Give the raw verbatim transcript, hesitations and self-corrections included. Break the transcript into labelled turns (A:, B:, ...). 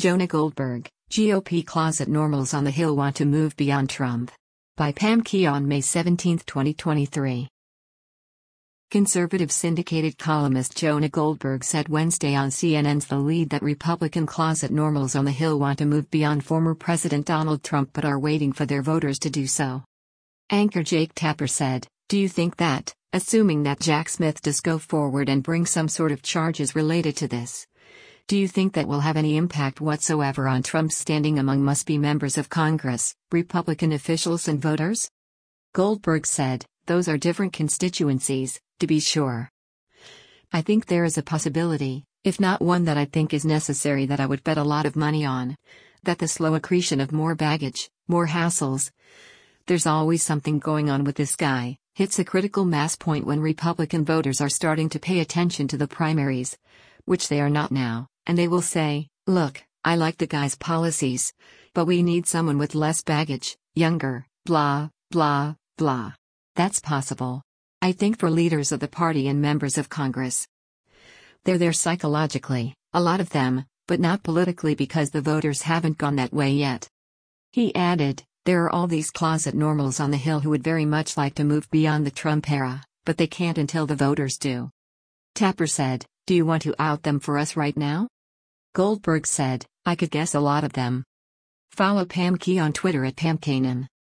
A: Jonah Goldberg, G O P closet normals on the Hill want to move beyond Trump. By Pam Keon, May seventeenth, twenty twenty-three. Conservative syndicated columnist Jonah Goldberg said Wednesday on C N N's The Lead that Republican closet normals on the Hill want to move beyond former President Donald Trump but are waiting for their voters to do so. Anchor Jake Tapper said, "Do you think that, assuming that Jack Smith does go forward and bring some sort of charges related to this, do you think that will have any impact whatsoever on Trump's standing among must-be members of Congress, Republican officials and voters?" Goldberg said, "Those are different constituencies, to be sure. I think there is a possibility, if not one that I think is necessary that I would bet a lot of money on, that the slow accretion of more baggage, more hassles, there's always something going on with this guy, hits a critical mass point when Republican voters are starting to pay attention to the primaries, which they are not now, and they will say, look, I like the guy's policies, but we need someone with less baggage, younger, blah, blah, blah. That's possible. I think for leaders of the party and members of Congress. They're there psychologically, a lot of them, but not politically because the voters haven't gone that way yet." He added, "There are all these closet normals on the Hill who would very much like to move beyond the Trump era, but they can't until the voters do." Tapper said, "Do you want to out them for us right now?" Goldberg said, "I could guess a lot of them." Follow Pam Key on Twitter at Pam Kanan.